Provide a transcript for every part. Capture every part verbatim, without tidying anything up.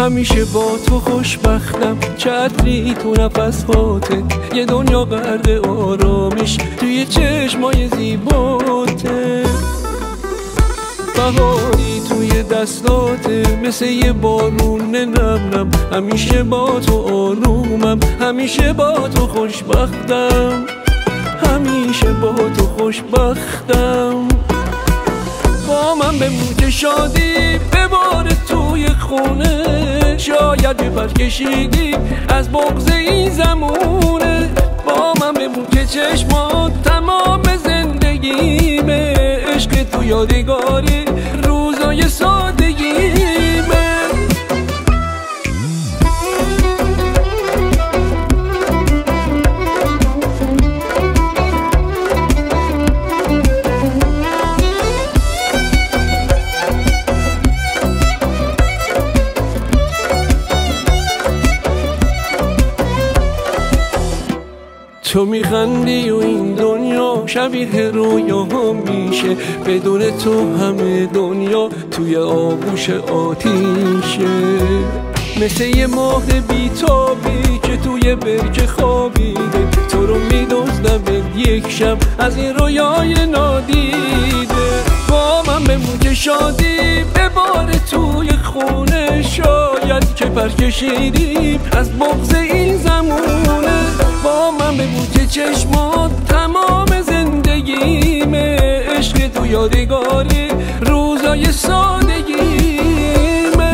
همیشه با تو خوشبختم، چتری تو نفس هاته، یه دنیا غرق آرامش توی چشمای زیباته. بهاری توی دستاته مثل یه بارون نم نم، همیشه با تو آرومم، همیشه با تو خوشبختم، همیشه با تو خوشبختم. با من بمون که شادی بباره توی خونه، شاید ببر کشیدی از بغض این زمونه. با من بمون که چشمات تمام زندگیمه، عشق تو یادگاری روزای سادگیمه. تو میخندی و این دنیا شبیه رویا میشه، بدون تو همه دنیا توی آغوش آتیشه. مثل یه ماه بیتابی که توی برکه خوابیده، تو رو میدزدم یک شب از این رویای نادیده. با من بمون که شادی بباره توی خونه، شاید که پر کشیدیم از بغض این زمونه. با من بمون که چشمات تمام زندگیمه، عشق تو یادگاری روزای سادگیمه.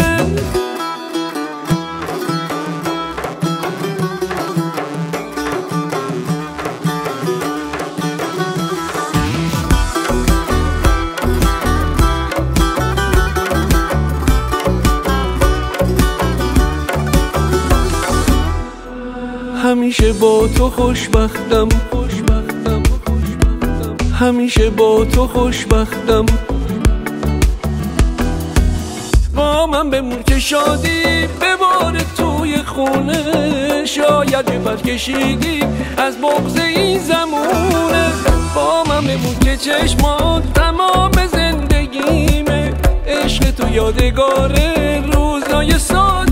همیشه با تو خوشبختم، خوشبختم، خوشبختم، همیشه با تو خوشبختم. با من بمون که شادی بباره توی خونه، شاید ببر کشیدی از بغض این زمونه. با من بمون که چشمات تمام زندگیمه، عشق تو یادگار روزای سال